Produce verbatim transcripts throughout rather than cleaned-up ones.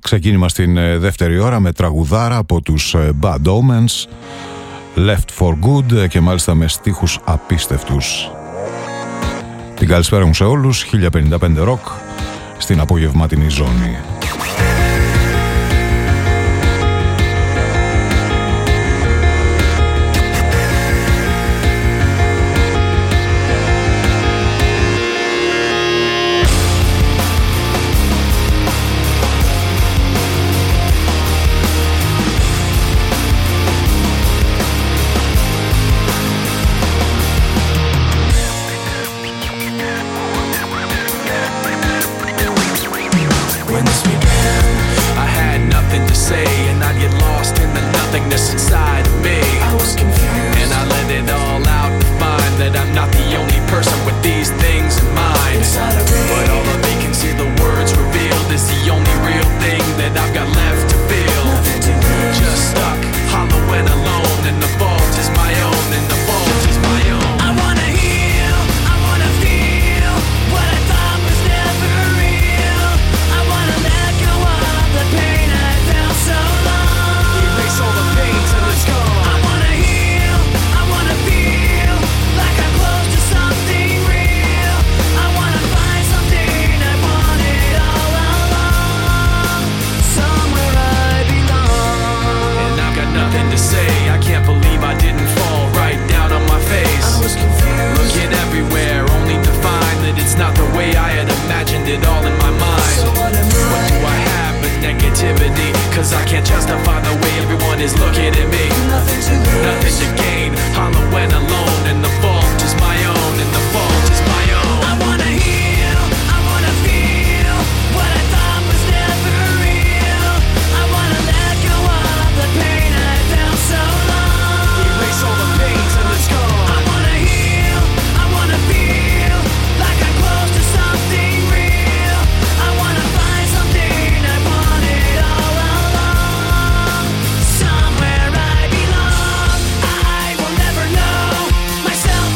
Ξεκίνημα στην δεύτερη ώρα με τραγουδάρα από τους Bad Omens, Left for Good, και μάλιστα με στίχους απίστευτους. Την καλησπέρα μου σε όλους. χίλια πενήντα πέντε Rock στην απογευματινή ζώνη. Myself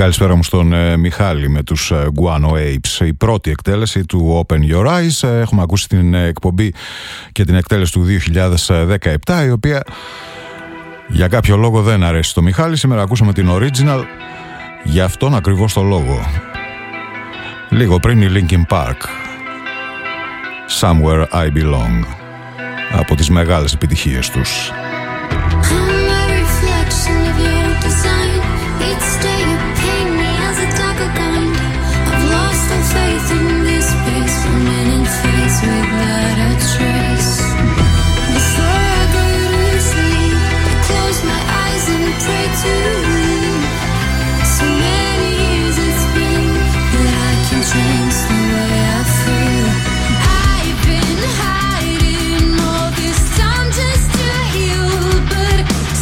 καλησπέρα μου στον ε, Μιχάλη με τους ε, Guano Apes. Η πρώτη εκτέλεση του Open Your Eyes. Ε, έχουμε ακούσει την ε, εκπομπή και την εκτέλεση του δύο χιλιάδες δεκαεπτά, η οποία για κάποιο λόγο δεν αρέσει στο Μιχάλη. Σήμερα ακούσαμε την original για αυτόν ακριβώς το λόγο. Λίγο πριν η Linkin Park, Somewhere I Belong, από τις μεγάλες επιτυχίες τους. I've been hiding all this time just to heal, but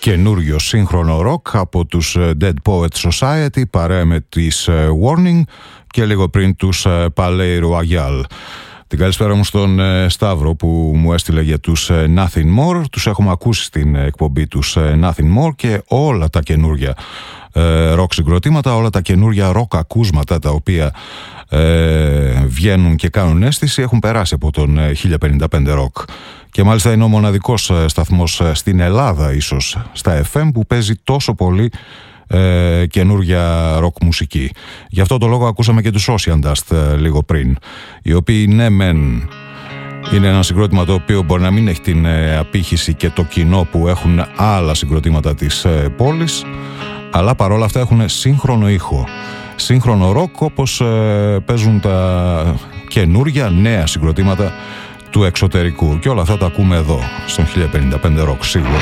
καινούριο σύγχρονο ροκ από τους Dead Poets Society, παρέα με τις Warning και λίγο πριν τους Palais Royal. Την καλησπέρα μου στον Σταύρο που μου έστειλε για τους Nothing More. Τους έχουμε ακούσει στην εκπομπή τους Nothing More και όλα τα καινούρια ροκ συγκροτήματα, όλα τα καινούρια ροκ ακούσματα τα οποία ε, βγαίνουν και κάνουν αίσθηση έχουν περάσει από τον χίλια πενήντα πέντε ροκ. Και μάλιστα είναι ο μοναδικός σταθμός στην Ελλάδα ίσως στα εφ εμ που παίζει τόσο πολύ ε, καινούρια ροκ μουσική. Γι' αυτό το λόγο ακούσαμε και τους Ocean Dust ε, λίγο πριν, οι οποίοι ναι μεν είναι ένα συγκρότημα το οποίο μπορεί να μην έχει την ε, απήχηση και το κοινό που έχουν άλλα συγκροτήματα της ε, πόλης, αλλά παρόλα αυτά έχουν σύγχρονο ήχο, σύγχρονο ροκ, όπως ε, παίζουν τα καινούρια νέα συγκροτήματα του εξωτερικού. Και όλα αυτά τα ακούμε εδώ στον χίλια πενήντα πέντε ροκ σίγουρα.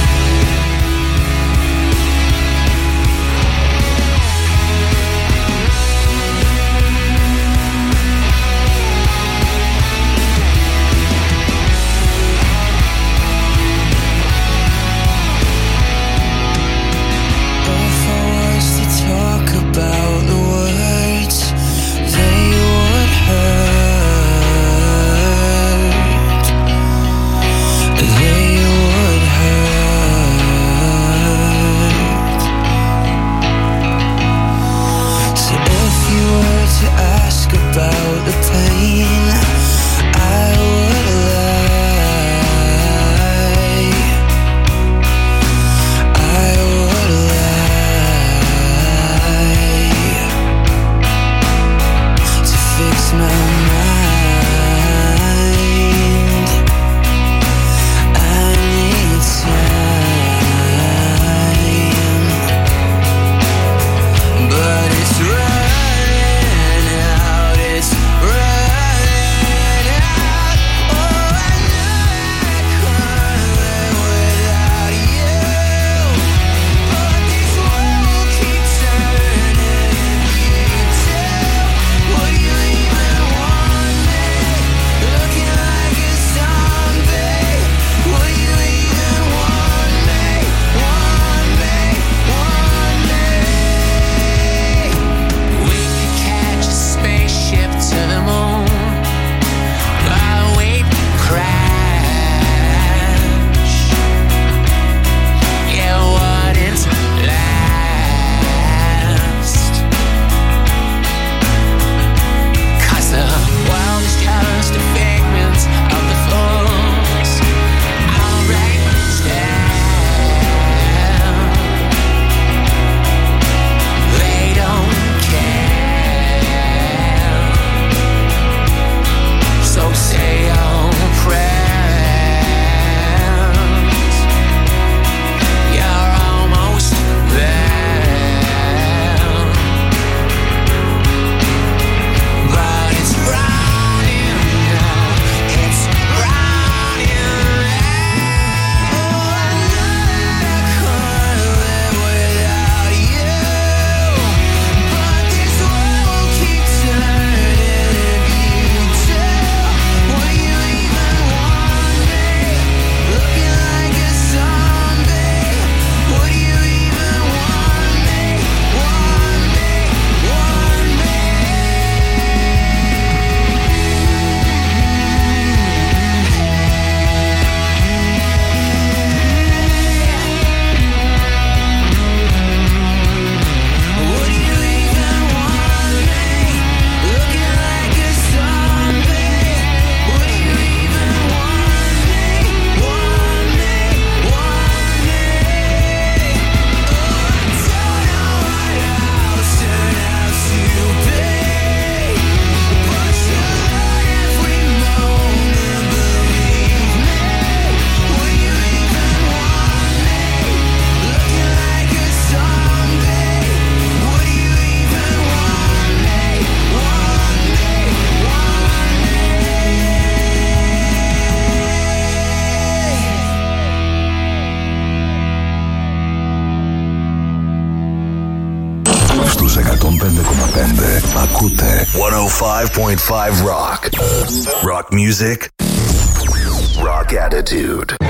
Ακούτε εκατόν πέντε κόμμα πέντε Rock. Rock music. Rock attitude.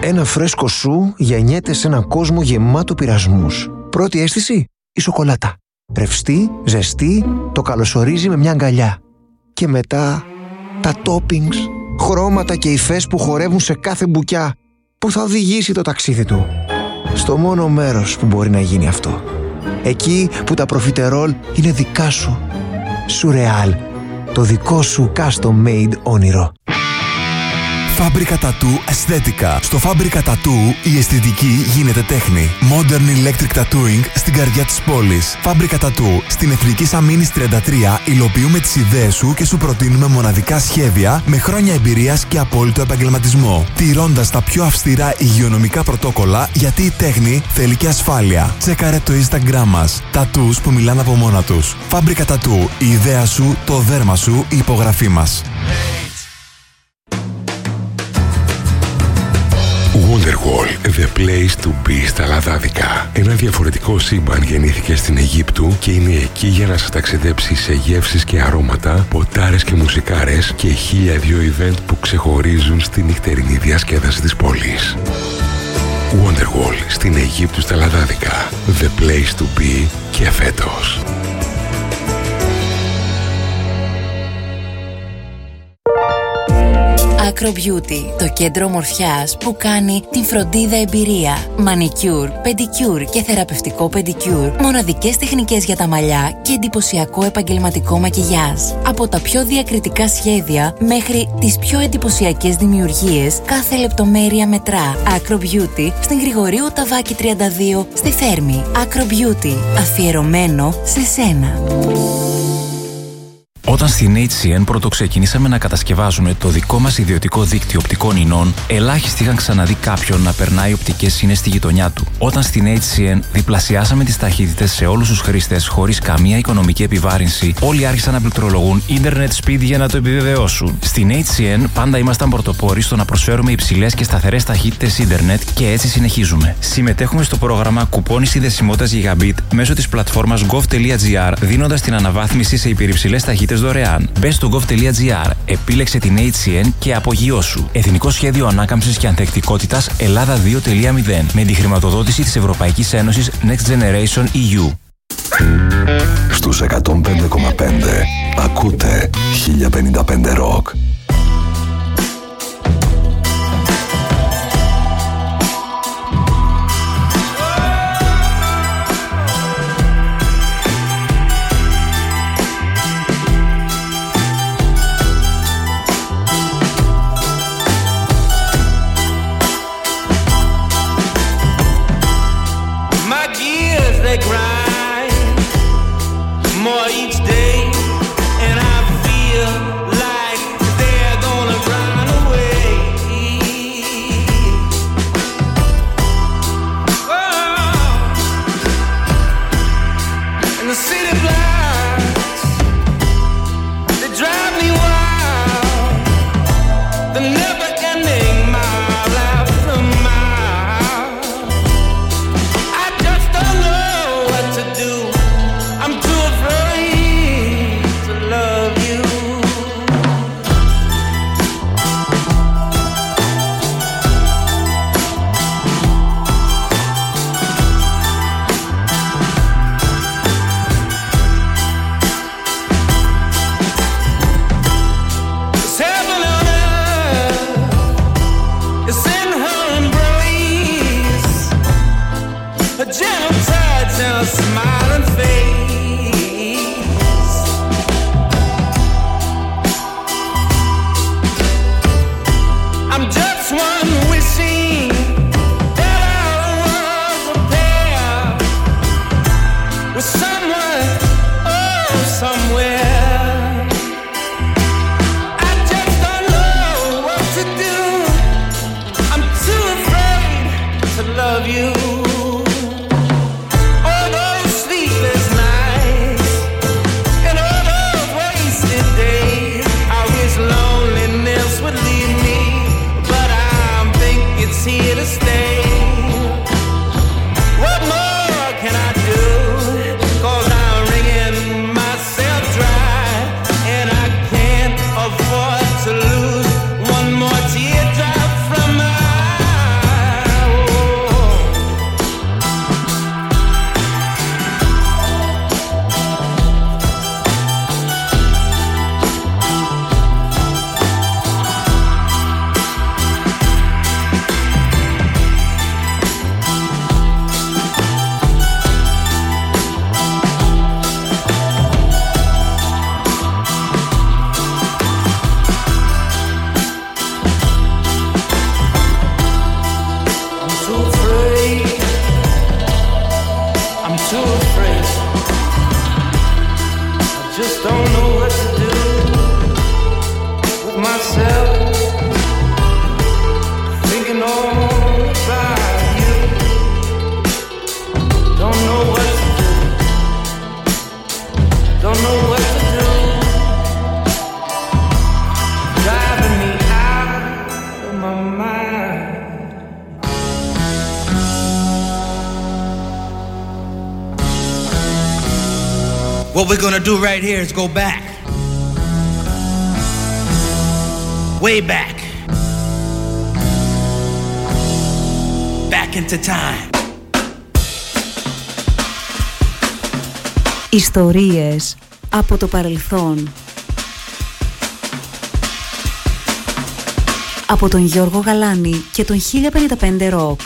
Ένα φρέσκο σου γεννιέται σε έναν κόσμο γεμάτο πειρασμούς. Πρώτη αίσθηση, η σοκολάτα. Ρευστή, ζεστή, το καλωσορίζει με μια αγκαλιά. Και μετά, τα toppings, χρώματα και υφές που χορεύουν σε κάθε μπουκιά, που θα οδηγήσει το ταξίδι του στο μόνο μέρος που μπορεί να γίνει αυτό. Εκεί που τα προφιτερόλ είναι δικά σου. Σουρεάλ, το δικό σου custom made όνειρο. Φάμπρικα Τατού Αισθέτικα. Στο Φάμπρικα Τατού η αισθητική γίνεται τέχνη. Modern Electric Tattooing στην καρδιά της πόλης. Φάμπρικα Τατού. Στην Εθνική Σαμίνης τριάντα τρία υλοποιούμε τις ιδέες σου και σου προτείνουμε μοναδικά σχέδια με χρόνια εμπειρίας και απόλυτο επαγγελματισμό. Τηρώντας τα πιο αυστηρά υγειονομικά πρωτόκολλα, γιατί η τέχνη θέλει και ασφάλεια. Τσέκαρε το Instagram μας. Τατούς που μιλάνε από μόνα τους. Φάμπρικα Τατού. Η ιδέα σου, το δέρμα σου, η υπογραφή μας. Wonderwall, the place to be στα Λαδάδικα. Ένα διαφορετικό σύμπαν γεννήθηκε στην Αιγύπτου και είναι εκεί για να σας ταξιδέψει σε γεύσεις και αρώματα, ποτάρες και μουσικάρες και χίλια δυο event που ξεχωρίζουν στη νυχτερινή διασκέδαση της πόλης. Wonderwall στην Αιγύπτου στα Λαδάδικα. The place to be και φέτος. Acro Beauty, το κέντρο ομορφιάς που κάνει την φροντίδα εμπειρία. Μανικιούρ, πεντικιούρ και θεραπευτικό πεντικιούρ. Μοναδικές τεχνικές για τα μαλλιά και εντυπωσιακό επαγγελματικό μακιγιάζ. Από τα πιο διακριτικά σχέδια μέχρι τις πιο εντυπωσιακές δημιουργίες, κάθε λεπτομέρεια μετρά. Acro Beauty στην Γρηγορίου Ταβάκη τριάντα δύο στη Θέρμη. Acro Beauty, αφιερωμένο σε σένα. Όταν στην έιτς σι εν πρώτο ξεκινήσαμε να κατασκευάζουμε το δικό μας ιδιωτικό δίκτυο οπτικών ινών, ελάχιστοι είχαν ξαναδεί κάποιον να περνάει οπτικές ίνες στη γειτονιά του. Όταν στην έιτς σι εν διπλασιάσαμε τις ταχύτητες σε όλους τους χρήστες χωρίς καμία οικονομική επιβάρυνση, όλοι άρχισαν να πληκτρολογούν ίντερνετ speed για να το επιβεβαιώσουν. Στην έιτς σι εν πάντα ήμασταν πρωτοπόροι στο να προσφέρουμε υψηλές και σταθερές ταχύτητες ίντερνετ και έτσι συνεχίζουμε. Συμμετέχουμε στο πρόγραμμα κουπόνι συνδεσιμότητας Gigabit μέσω της πλατφόρμας gov.gr, δίνοντας την αναβάθμιση σε υπερυψηλές ταχύτητες δωρεάν. Μπες στο gov.gr, επίλεξε την έιτς σι εν και απογειώσου. Εθνικό Σχέδιο Ανάκαμψης και Ανθεκτικότητας Ελλάδα δύο τελεία μηδέν με τη χρηματοδότηση της Ευρωπαϊκής Ένωσης Next Generation ι γιου. Στους εκατόν πέντε κόμμα πέντε ακούτε χίλια πενήντα πέντε Rock. Afford to lose one more teardrop from my What we're gonna do right here is go back. Way back. Back into time. Ιστορίες από το παρελθόν. Από τον Γιώργο Γαλάνη και τον χίλια πενήντα πέντε Rock.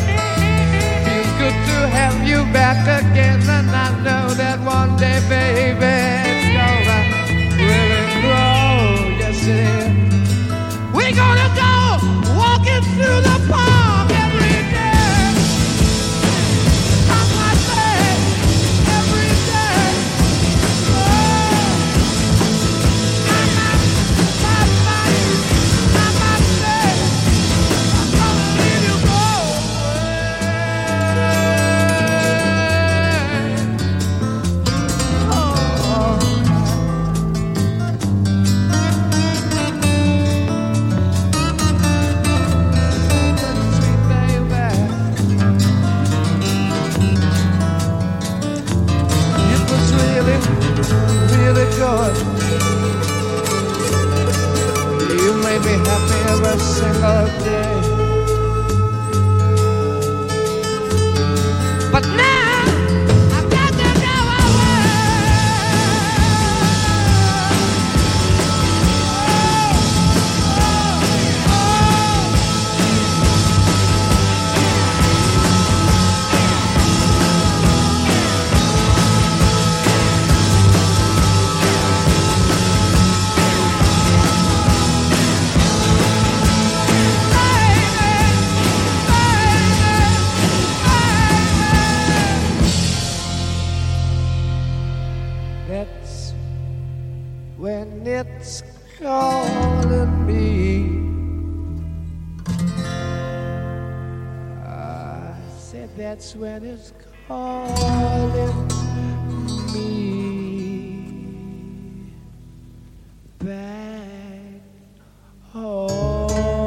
Back again, and I know that one day, baby, it's calling me. I said that's when it's calling me back home.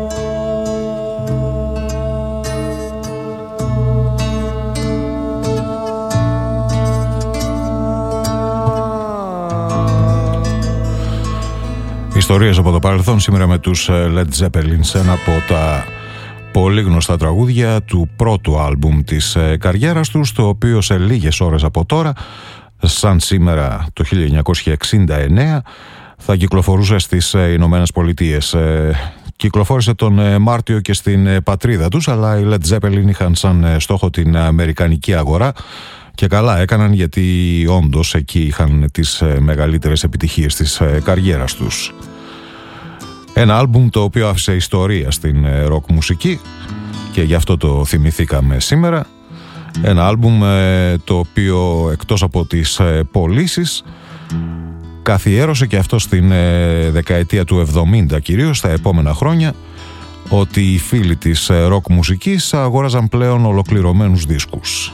Ιστορίες από το παρελθόν σήμερα με τους Led Zeppelin σε ένα από τα πολύ γνωστά τραγούδια του πρώτου άλμπουμ της καριέρας τους, το οποίο σε λίγες ώρες από τώρα, σαν σήμερα το χίλια εννιακόσια εξήντα εννέα, θα κυκλοφορούσε στις Ηνωμένες Πολιτείες. Κυκλοφόρησε τον Μάρτιο και στην πατρίδα τους, αλλά οι Led Zeppelin είχαν σαν στόχο την αμερικανική αγορά και καλά έκαναν, γιατί όντως εκεί είχαν τις μεγαλύτερες επιτυχίες της καριέρας τους. Ένα άλμπουμ το οποίο άφησε ιστορία στην ροκ μουσική και γι' αυτό το θυμηθήκαμε σήμερα. Ένα άλμπουμ το οποίο εκτός από τις πωλήσεις καθιέρωσε και αυτό στην δεκαετία του εβδομήντα, κυρίως στα επόμενα χρόνια, ότι οι φίλοι της ροκ μουσικής αγόραζαν πλέον ολοκληρωμένους δίσκους.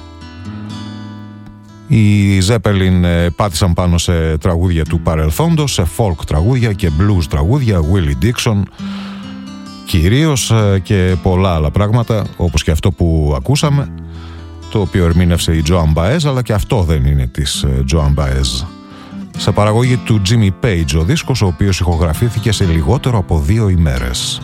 Οι Zeppelin πάτησαν πάνω σε τραγούδια του παρελθόντος, σε folk τραγούδια και blues τραγούδια, Willie Dixon κυρίως, και πολλά άλλα πράγματα, όπως και αυτό που ακούσαμε, το οποίο ερμήνευσε η Joan Baez, αλλά και αυτό δεν είναι της Joan Baez. Σε παραγωγή του Jimmy Page ο δίσκος, ο οποίος ηχογραφήθηκε σε λιγότερο από δύο ημέρες.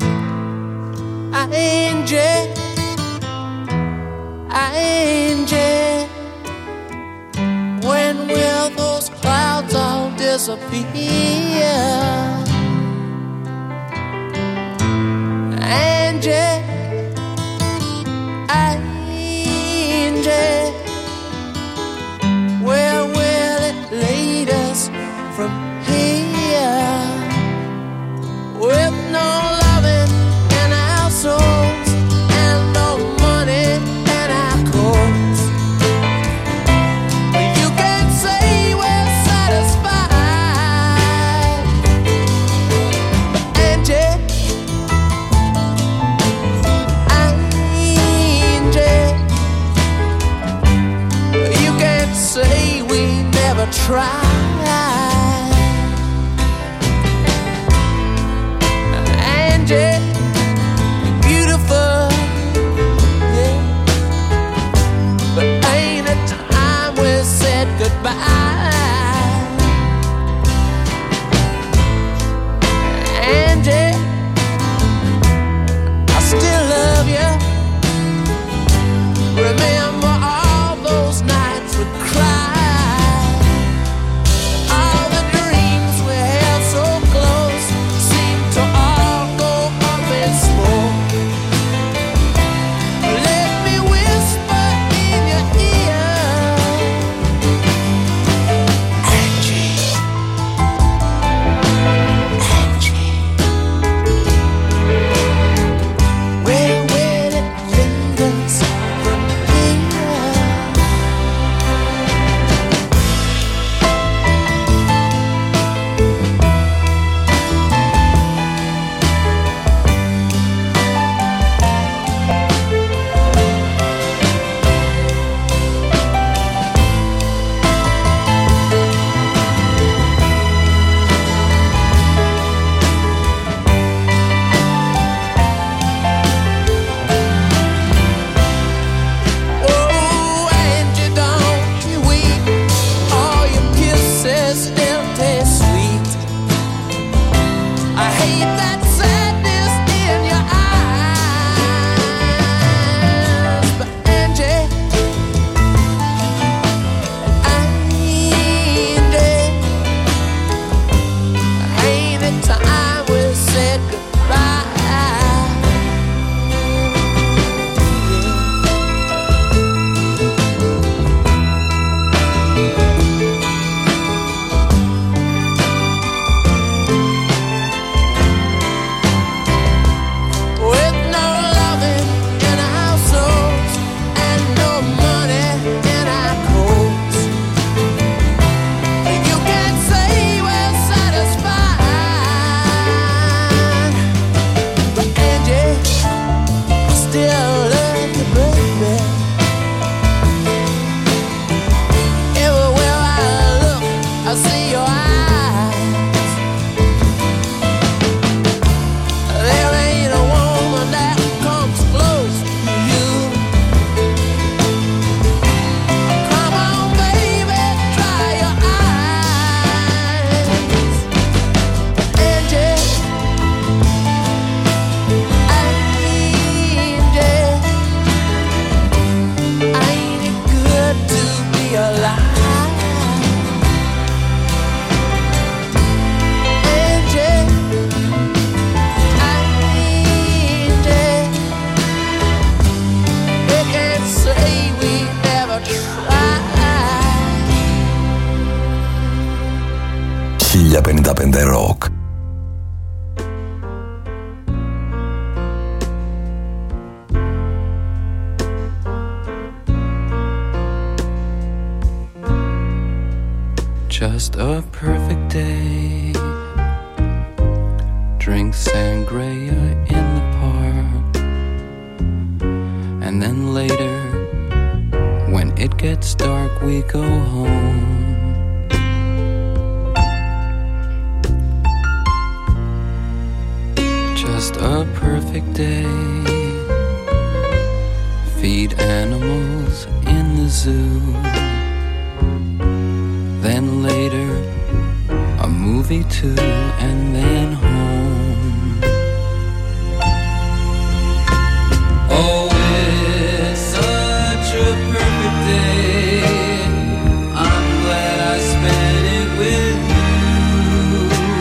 When will those clouds all disappear? Angie, Angie, where will it lead us from here? With no loving in our souls and no money in our coats, you can't say we're satisfied. Angie, Angie, you can't say we never tried. Angie, beautiful, yeah, but ain't it time we said goodbye? Angie, I still love you. Remember all those nights we cried. χίλια πενήντα πέντε Rock. Just a perfect day. Drink sangria in the park. And then later, when it gets dark, we go home. Just a perfect day. Feed animals in the zoo. Then later, a movie too, and then home. Oh, it's such a perfect day. I'm glad I spent it with you.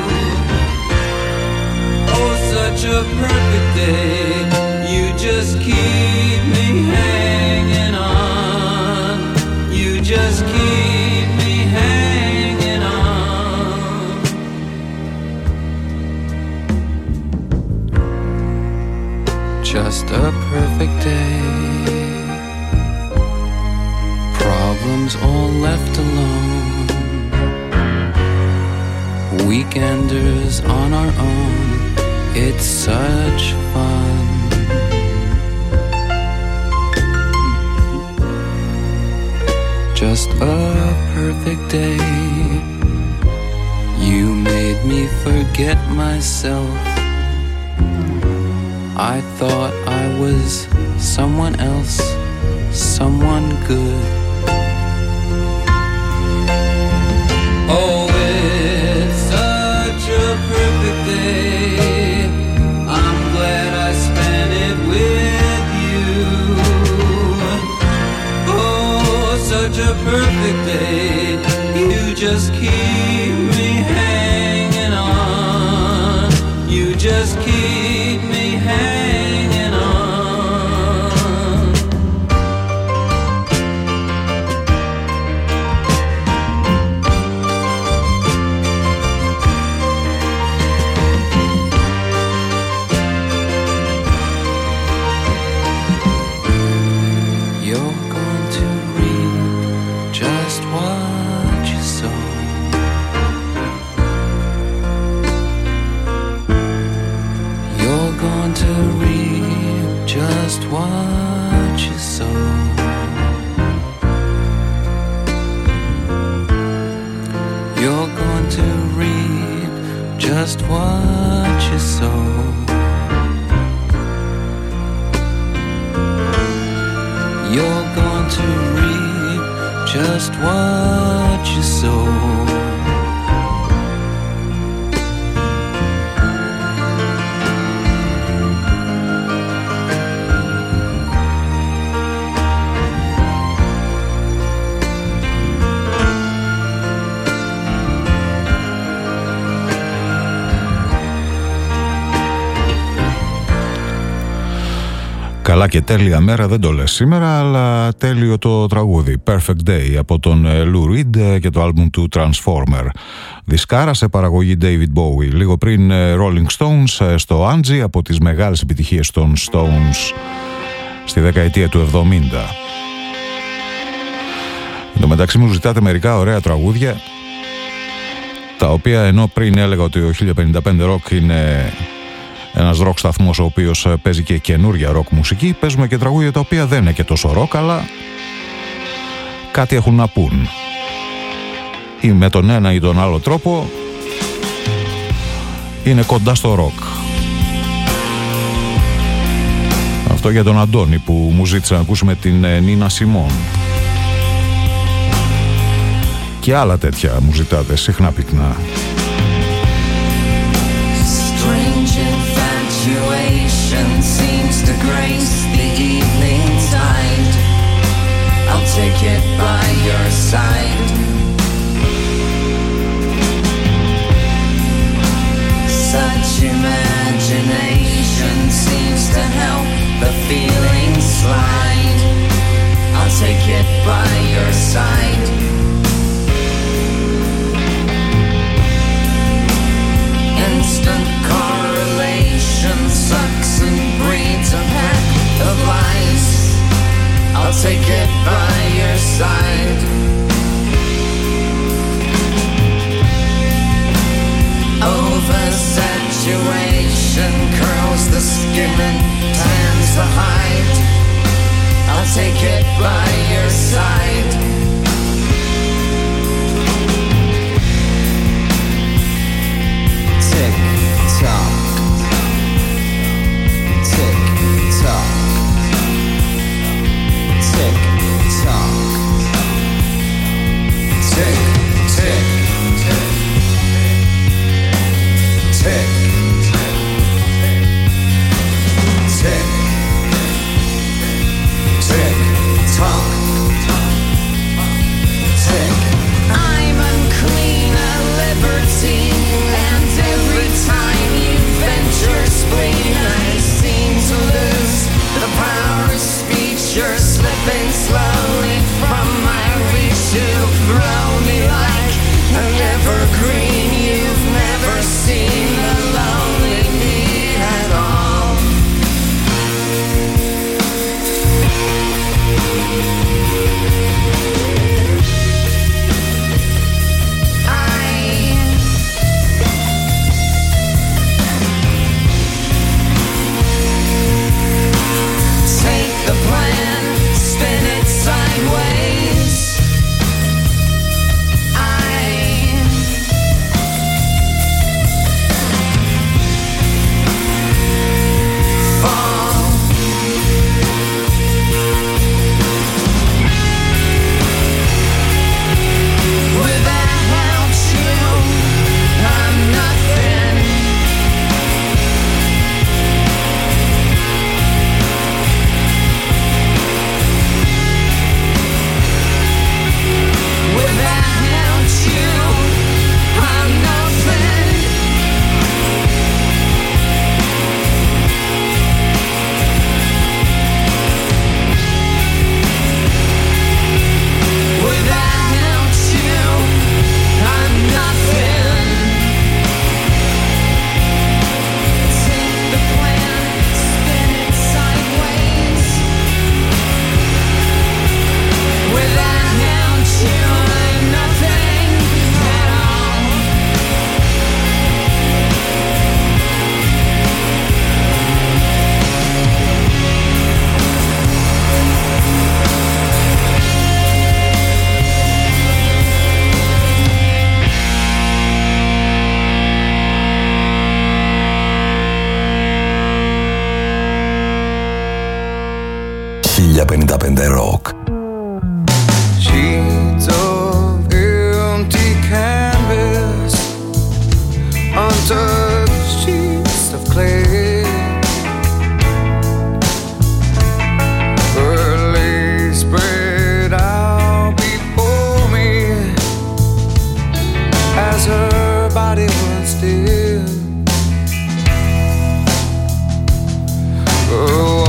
Oh, such a perfect day. You just keep me hanging on. You just keep me hanging on. Just a perfect day. Problems all left alone. Weekenders on our own. It's such fun. Just a perfect day. You made me forget myself. I thought I was someone else, someone good. Oh, it's such a perfect day. I'm glad I spent it with you. Oh, such a perfect day. You just keep me hanging on. You just keep me hanging on. You're going to reap just what you sow. You're going to reap just what you sow. You're going to reap just what you sow. You're going to reap just what you sow. Καλά και τέλεια μέρα δεν το λες σήμερα, αλλά τέλειο το τραγούδι Perfect Day από τον Lou Reed και το άλμπουμ του Transformer. Δισκάρα σε παραγωγή David Bowie. Λίγο πριν Rolling Stones στο Angie, από τις μεγάλες επιτυχίες των Stones στη δεκαετία του εβδομήντα. Εν τω μεταξύ μου ζητάτε μερικά ωραία τραγούδια, τα οποία ενώ πριν έλεγα ότι ο χίλια πενήντα πέντε Rock είναι ένας ροκ σταθμός ο οποίος παίζει και καινούρια ροκ μουσική, παίζουμε και τραγούδια τα οποία δεν είναι και τόσο ροκ, αλλά κάτι έχουν να πούν. Ή με τον ένα ή τον άλλο τρόπο είναι κοντά στο ροκ. Αυτό για τον Αντώνη που μου ζήτησε να ακούσουμε την Νίνα Σιμών. Και άλλα τέτοια μου ζητάτε συχνά πυκνά. Seems to grace the evening tide. I'll take it by your side. Such imagination seems to help the feelings slide. I'll take it by your side. take it by your side. Oversaturation curls the skin and tans the hide. I'll take it by your side. Tick tock, tick tock, tick tock, tick tick tick tick tick tick tock tick. I'm unclean, a liberty, and every time you vent your spleen, I seem to lose the power of speech. You're slipping slowly from my reach. You throw me like an evergreen. You've never seen a lonely me at all. Take the plan, spin it sideways. I fall. Without you, I'm nothing. Without you, I'm nothing. Without you, I'm nothing. Take the plan, spin it sideways. Without you, I'm nothing at all. χίλια πενήντα πέντε Rock. Sheets of empty canvas, untouched sheets of clay. Her legs spread out before me as her body was still. Oh,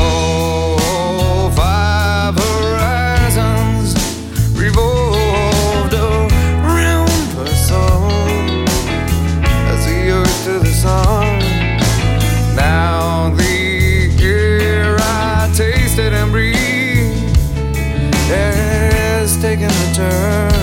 five horizons revolved around her soul as the earth to the sun. Now the air I tasted and breathed has taken a turn.